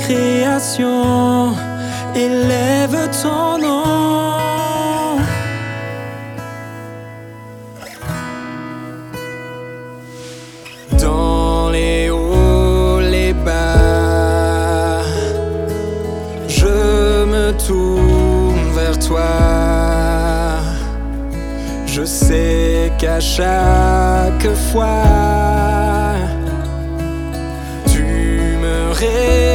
création élève ton nom. Dans les hauts, les bas, je me tourne vers toi. Je sais qu'à chaque fois tu me réveilles.